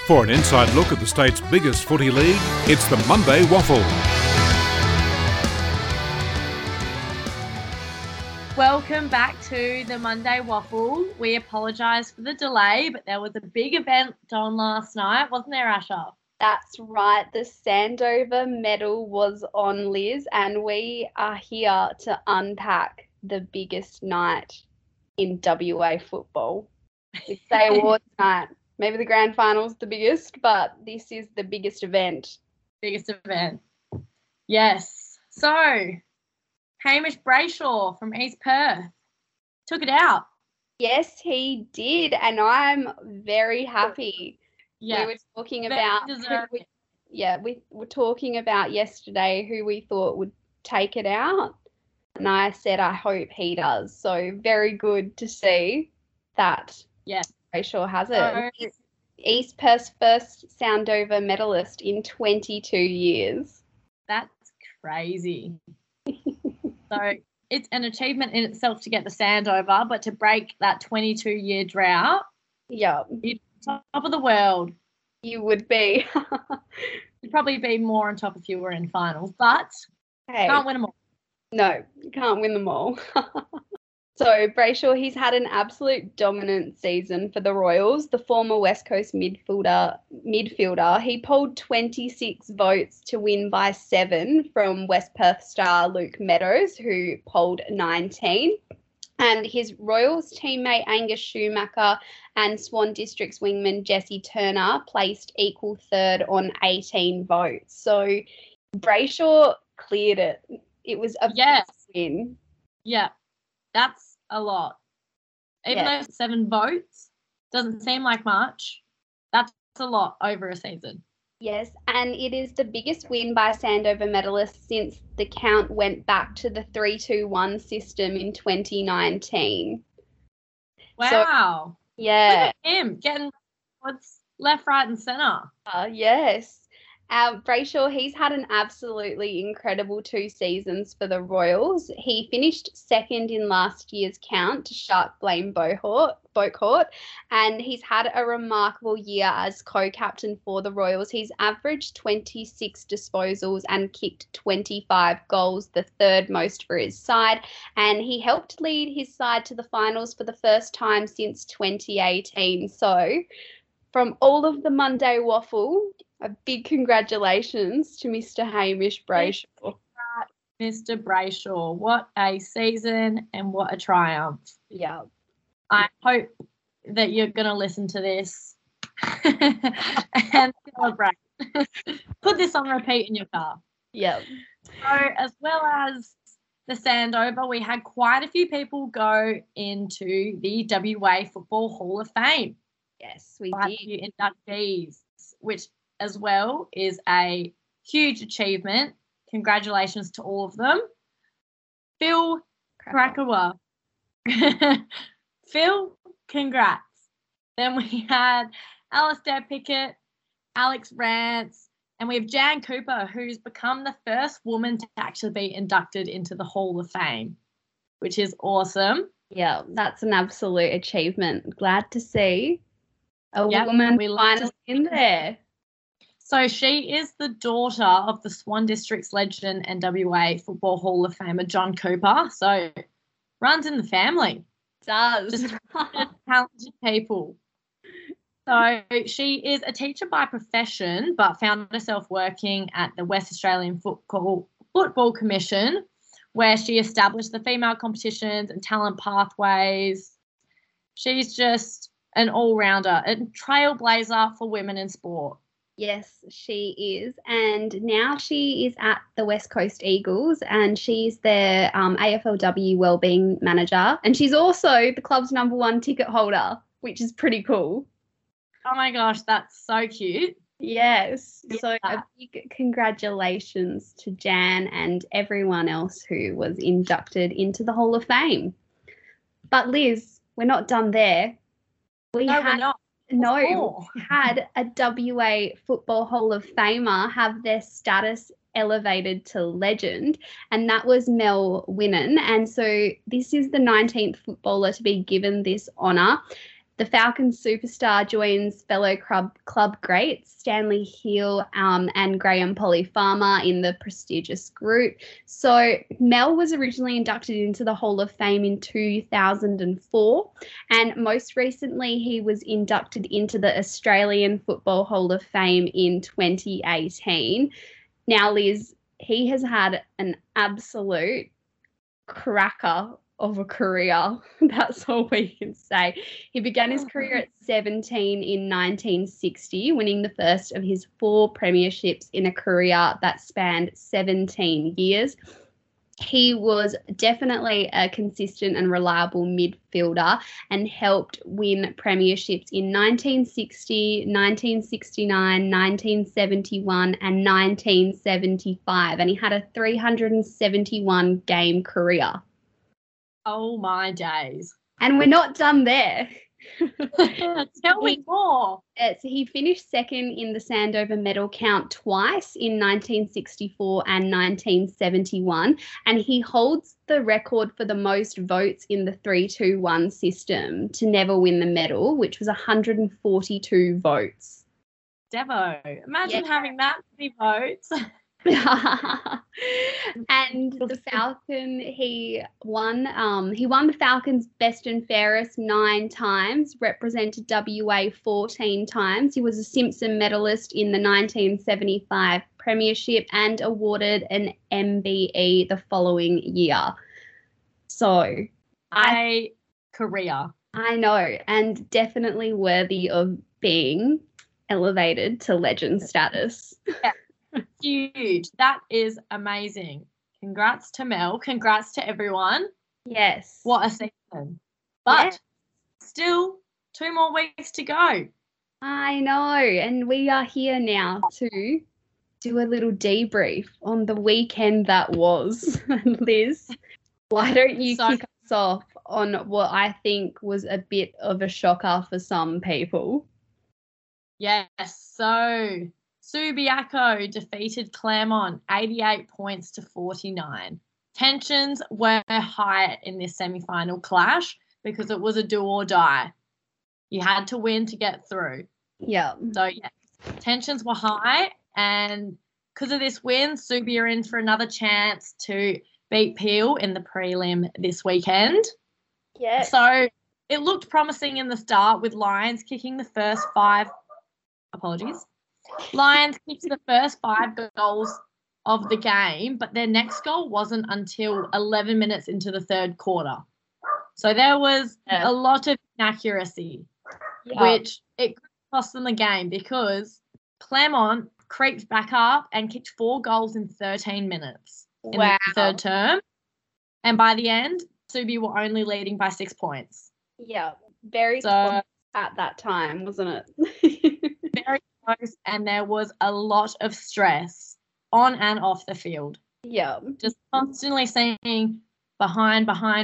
For an inside look at the state's biggest footy league, it's the Monday Waffle. Welcome back to the Monday Waffle. We apologise for the delay, but there was a big event on last night, wasn't there, Asha? That's right. The Sandover medal was on, Liz, and we are here to unpack the biggest night in WA football. We say awards night. Maybe the grand final's the biggest, but this is the biggest event. Biggest event. Yes. So, Hamish Brayshaw from East Perth took it out. Yes, he did, and I'm very happy. Yeah. We were talking about we were talking about yesterday who we thought would take it out, and I said I hope he does. So very good to see that. Yes. Brayshaw has it. East Perth's first Sandover medalist in 22 years. That's crazy. So it's an achievement in itself to get the Sandover, but to break that 22-year drought, yeah, top of the world. You would be. You'd probably be more on top if you were in finals, but hey, can't win them all. No, you can't win them all. So Brayshaw, he's had an absolute dominant season for the Royals. The former West Coast midfielder, he polled 26 votes to win by 7 from West Perth star Luke Meadows, who polled 19. And his Royals teammate Angus Schumacher and Swan District's wingman Jesse Turner placed equal third on 18 votes. So Brayshaw cleared it. It was a big win. Yeah, that's a lot. Even though 7 votes doesn't seem like much, that's a lot over a season. Yes, and it is the biggest win by Sandover medalists since the count went back to the 3-2-1 system in 2019. Wow. So, yeah. Look at him getting left, right and centre. Yes. Brayshaw, he's had an absolutely incredible 2 seasons for the Royals. He finished second in last year's count to Shark Blame Boatcourt, and he's had a remarkable year as co-captain for the Royals. He's averaged 26 disposals and kicked 25 goals, the third most for his side, and he helped lead his side to the finals for the first time since 2018. So, from all of the Monday Waffle, a big congratulations to Mr. Hamish Brayshaw. Mr. Brayshaw, what a season and what a triumph. Yeah. I hope that you're going to listen to this and celebrate. Put this on repeat in your car. Yeah. So as well as the Sandover, we had quite a few people go into the WA Football Hall of Fame. Yes, we quite did. A few inductees, which as well is a huge achievement. Congratulations to all of them. Phil Krakauer. Phil, congrats. Then we had Alistair Pickett, Alex Rance, and we have Jan Cooper, who's become the first woman to actually be inducted into the Hall of Fame, which is awesome. Yeah, that's an absolute achievement. Glad to see a woman finally in there. So she is the daughter of the Swan District's legend and WA Football Hall of Famer John Cooper. So runs in the family. Does. Just talented people. So she is a teacher by profession, but found herself working at the West Australian Football Commission, where she established the female competitions and talent pathways. She's just an all-rounder, a trailblazer for women in sport. Yes, she is. And now she is at the West Coast Eagles and she's their AFLW Wellbeing Manager. And she's also the club's #1 ticket holder, which is pretty cool. Oh, my gosh, that's so cute. Yes. So a big congratulations to Jan and everyone else who was inducted into the Hall of Fame. But, Liz, we're not done there. We're not. No, we had a WA Football Hall of Famer have their status elevated to legend, and that was Mel Winnan. And so this is the 19th footballer to be given this honour. The Falcons superstar joins fellow club greats Stanley Hill and Graham Polly-Farmer in the prestigious group. So Mel was originally inducted into the Hall of Fame in 2004, and most recently he was inducted into the Australian Football Hall of Fame in 2018. Now, Liz, he has had an absolute cracker of a career. That's all we can say. He began his career at 17 in 1960, winning the first of his 4 premierships in a career that spanned 17 years. He was definitely a consistent and reliable midfielder and helped win premierships in 1960, 1969, 1971 and 1975, and he had a 371 game career. Oh, my days. And we're not done there. Tell me more. He finished second in the Sandover medal count twice in 1964 and 1971, and he holds the record for the most votes in the 3-2-1 system to never win the medal, which was 142 votes. Devo, imagine having that many votes. And the Falcon, he won the Falcons best and fairest 9 times, represented WA 14 times. He was a Simpson medalist in the 1975 premiership and awarded an MBE the following year. So career. I know, and definitely worthy of being elevated to legend status. Yeah. Huge. That is amazing. Congrats to Mel. Congrats to everyone. Yes. What a season. But still 2 more weeks to go. I know. And we are here now to do a little debrief on the weekend that was. Liz, why don't you kick us off on what I think was a bit of a shocker for some people? Yes. So Subiaco defeated Claremont 88 points to 49. Tensions were high in this semi-final clash because it was a do or die. You had to win to get through. Yeah. So, yeah, tensions were high, and because of this win, Subi are in for another chance to beat Peel in the prelim this weekend. Yeah. So it looked promising in the start with Lions kicking the first 5. Lions kicked the first 5 goals of the game, but their next goal wasn't until 11 minutes into the third quarter. So there was a lot of inaccuracy, which it cost them the game because Claremont creeped back up and kicked 4 goals in 13 minutes in the third term. And by the end, Subi were only leading by 6 points. Yeah, very close at that time, wasn't it? Very close, and there was a lot of stress on and off the field. Yeah. Just constantly seeing behind.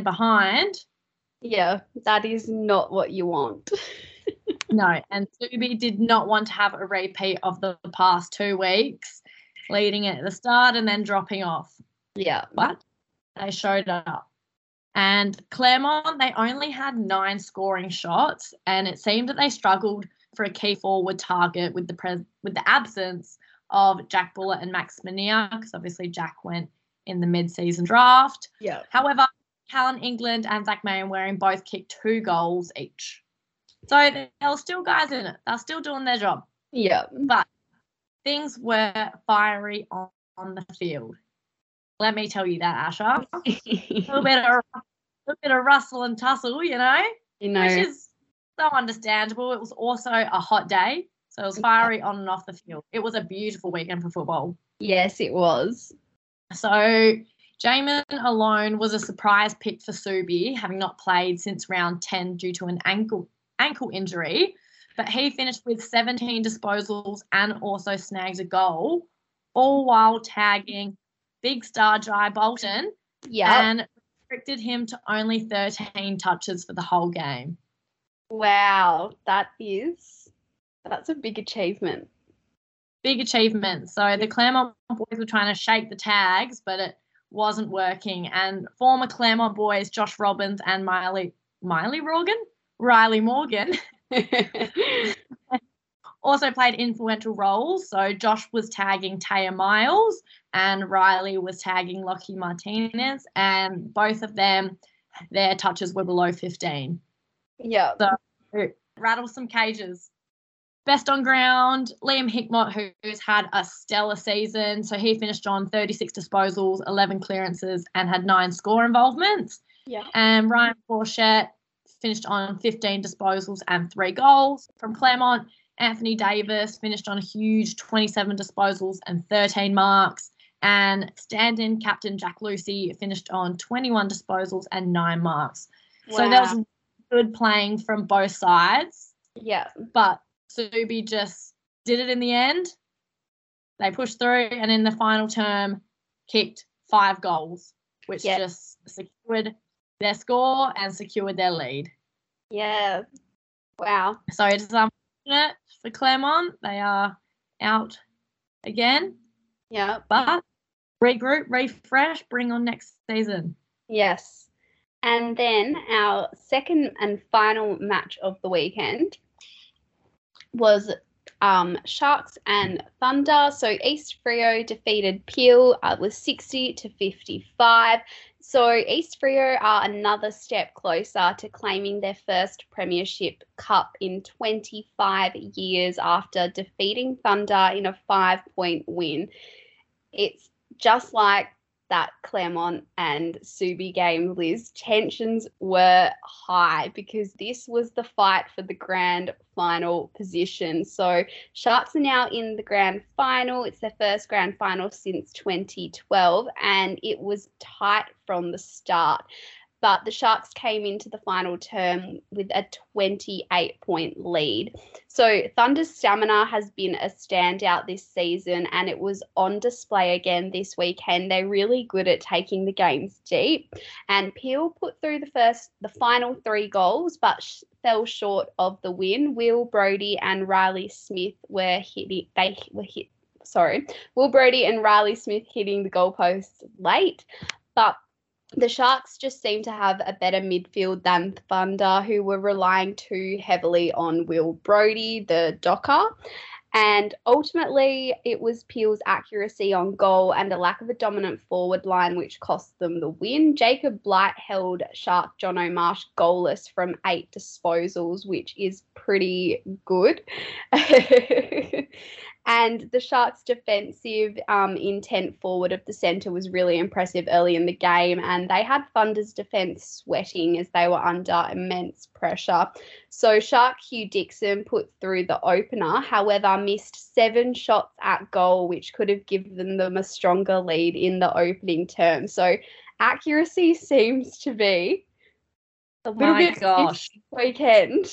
Yeah, that is not what you want. No, and Subi did not want to have a repeat of the past 2 weeks, leading at the start and then dropping off. Yeah. But they showed up. And Claremont, they only had 9 scoring shots, and it seemed that they struggled for a key forward target with the absence of Jack Bullitt and Max Mania, because obviously Jack went in the mid-season draft. Yeah. However, Callan England and Zach Maywearing both kicked 2 goals each. So there were still guys in it. They're still doing their job. Yeah. But things were fiery on the field. Let me tell you that, Asha. a little bit of rustle and tussle, you know, which is so understandable. It was also a hot day, so it was fiery on and off the field. It was a beautiful weekend for football. Yes, it was. So Jamin alone was a surprise pick for Subi, having not played since round 10 due to an ankle injury, but he finished with 17 disposals and also snagged a goal, all while tagging big star Jai Bolton and restricted him to only 13 touches for the whole game. Wow, that's a big achievement. Big achievement. So the Claremont boys were trying to shake the tags, but it wasn't working. And former Claremont boys Josh Robbins and Riley Morgan Also played influential roles. So Josh was tagging Taya Miles and Riley was tagging Lockie Martinez, and both of them, their touches were below 15. Yeah. So rattle some cages. Best on ground, Liam Hickmott, who's had a stellar season. So he finished on 36 disposals, 11 clearances, and had 9 score involvements. Yeah. And Ryan Forchett finished on 15 disposals and 3 goals. From Claremont, Anthony Davis finished on a huge 27 disposals and 13 marks. And stand-in captain Jack Lucy finished on 21 disposals and 9 marks. Wow. So that was good playing from both sides. Yeah. But Subi just did it in the end. They pushed through and in the final term kicked 5 goals, which just secured their score and secured their lead. Yeah. Wow. So it's unfortunate for Claremont. They are out again. Yeah. But regroup, refresh, bring on next season. Yes. And then our second and final match of the weekend was Sharks and Thunder. So East Freo defeated Peel with 60-55. So East Freo are another step closer to claiming their first Premiership Cup in 25 years after defeating Thunder in a 5-point win. It's just like that Claremont and Subi game, Liz. Tensions were high because this was the fight for the grand final position. So Sharks are now in the grand final. It's their first grand final since 2012, and it was tight from the start. But the Sharks came into the final term with a 28-point lead. So Thunder's stamina has been a standout this season, and it was on display again this weekend. They're really good at taking the games deep. And Peel put through the final 3 goals, but fell short of the win. Will Brodie and Riley Smith were hitting. Will Brodie and Riley Smith hitting the goalposts late, but the Sharks just seem to have a better midfield than Thunder, who were relying too heavily on Will Brodie, the docker. And ultimately, it was Peel's accuracy on goal and a lack of a dominant forward line which cost them the win. Jacob Blight held Shark Jono Marsh goalless from 8 disposals, which is pretty good. And the Sharks' defensive intent forward of the centre was really impressive early in the game, and they had Thunder's defence sweating as they were under immense pressure. So Shark Hugh Dixon put through the opener, however missed 7 shots at goal, which could have given them a stronger lead in the opening term. So accuracy seems to be a little bit this weekend.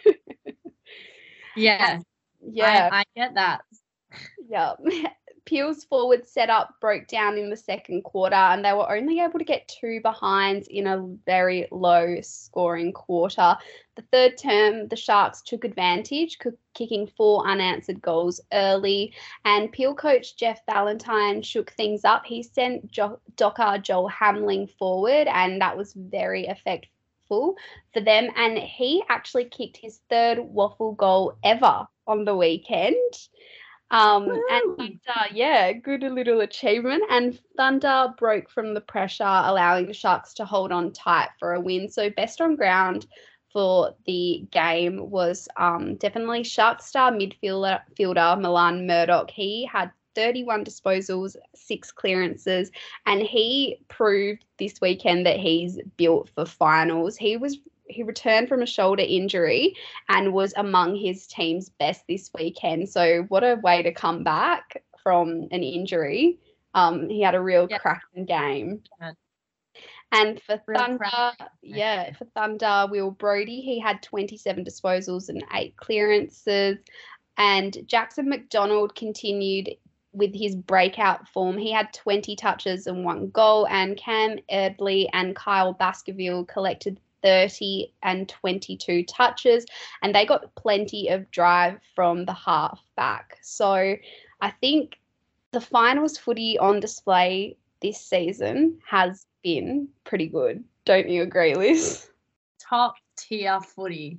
Yeah. Yeah. I get that. Yeah. Peel's forward setup broke down in the second quarter, and they were only able to get 2 behinds in a very low scoring quarter. The third term, the Sharks took advantage, kicking 4 unanswered goals early, and Peel coach Jeff Valentine shook things up. He sent Docker Joel Hamling forward, and that was very effective for them, and he actually kicked his 3rd waffle goal ever on the weekend. And Thunder, good little achievement. And Thunder broke from the pressure, allowing the Sharks to hold on tight for a win. So best on ground for the game was definitely Shark star midfielder Milan Murdoch. He had 31 disposals, 6 clearances, and he proved this weekend that he's built for finals. He returned from a shoulder injury and was among his team's best this weekend. So what a way to come back from an injury. He had a real cracking game. Yeah. And for Thunder, Will Brodie, he had 27 disposals and 8 clearances. And Jackson McDonald continued with his breakout form. He had 20 touches and 1 goal, and Cam Erdley and Kyle Baskerville collected 30 and 22 touches, and they got plenty of drive from the half back. So I think the finals footy on display this season has been pretty good. Don't you agree, Liz? Top tier footy.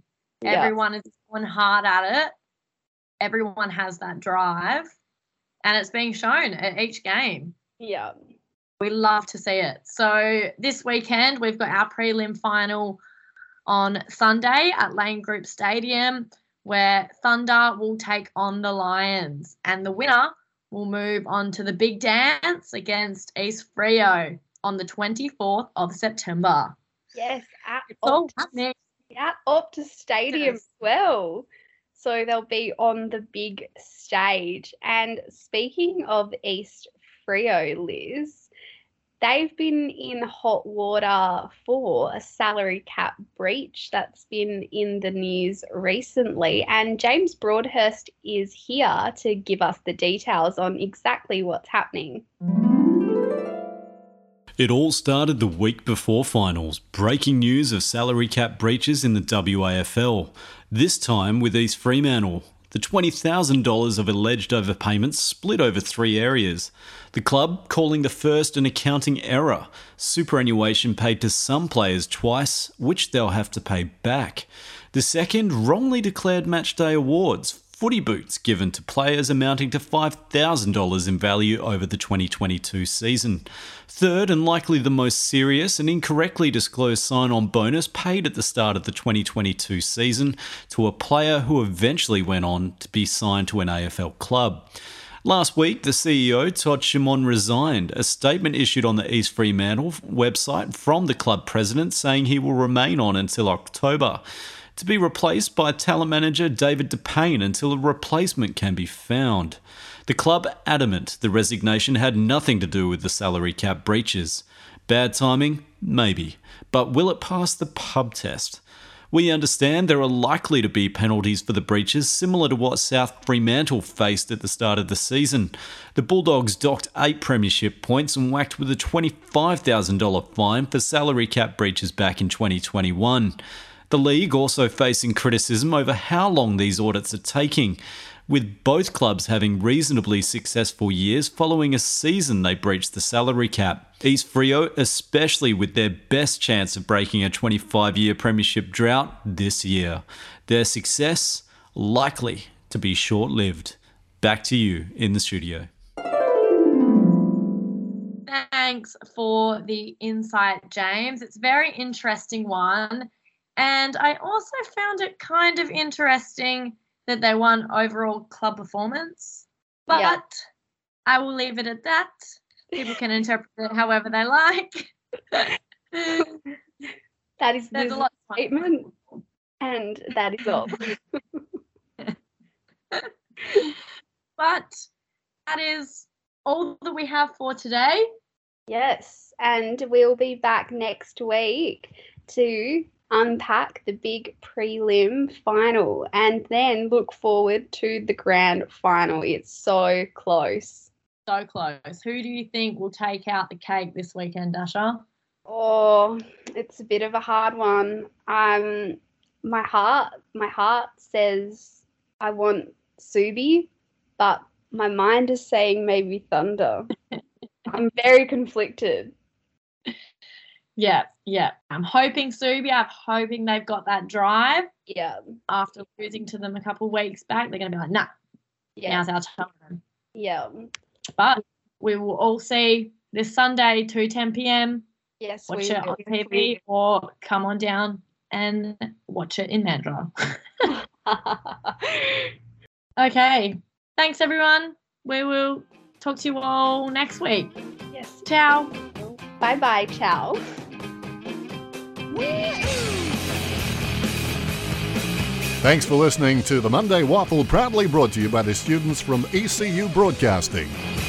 Everyone is going hard at it. Everyone has that drive, and it's being shown at each game. Yeah. We love to see it. So this weekend, we've got our prelim final on Sunday at Lane Group Stadium, where Thunder will take on the Lions, and the winner will move on to the big dance against East Freo on the 24th of September. Yes, at Optus Stadium as well. So they'll be on the big stage. And speaking of East Freo, Liz, they've been in hot water for a salary cap breach that's been in the news recently. And James Broadhurst is here to give us the details on exactly what's happening. It all started the week before finals. Breaking news of salary cap breaches in the WAFL. This time with East Fremantle. The $20,000 of alleged overpayments split over 3 areas. The club calling the first an accounting error. Superannuation paid to some players twice, which they'll have to pay back. The second, wrongly declared matchday awards. Footy boots given to players amounting to $5,000 in value over the 2022 season. Third, and likely the most serious, an incorrectly disclosed sign-on bonus paid at the start of the 2022 season to a player who eventually went on to be signed to an AFL club. Last week, the CEO, Todd Shimon, resigned. A statement issued on the East Fremantle website from the club president saying he will remain on until October, to be replaced by talent manager David DePayne until a replacement can be found. The club adamant the resignation had nothing to do with the salary cap breaches. Bad timing? Maybe. But will it pass the pub test? We understand there are likely to be penalties for the breaches, similar to what South Fremantle faced at the start of the season. The Bulldogs docked 8 premiership points and whacked with a $25,000 fine for salary cap breaches back in 2021. The league also facing criticism over how long these audits are taking, with both clubs having reasonably successful years following a season they breached the salary cap. East Freo especially with their best chance of breaking a 25-year premiership drought this year. Their success likely to be short-lived. Back to you in the studio. Thanks for the insight, James. It's a very interesting one. And I also found it kind of interesting that they won overall club performance. But I will leave it at that. People can interpret it however they like. That is the statement. And that is all. But that is all that we have for today. Yes, and we'll be back next week to unpack the big prelim final and then look forward to the grand final. It's so close. So close. Who do you think will take out the cake this weekend, Dasha? Oh, it's a bit of a hard one. My heart says I want Subi, but my mind is saying maybe Thunder. I'm very conflicted. Yeah. I'm hoping Subi. I'm hoping they've got that drive. Yeah. After losing to them a couple of weeks back, they're going to be like, nah, now's our time. Yeah. But we will all see this Sunday, 2:10 p.m. Yes, watch it on TV or come on down and watch it in Mandurah. Okay. Thanks, everyone. We will talk to you all next week. Yes. Ciao. Bye-bye. Ciao. Thanks for listening to the Monday Waffle, proudly brought to you by the students from ECU Broadcasting.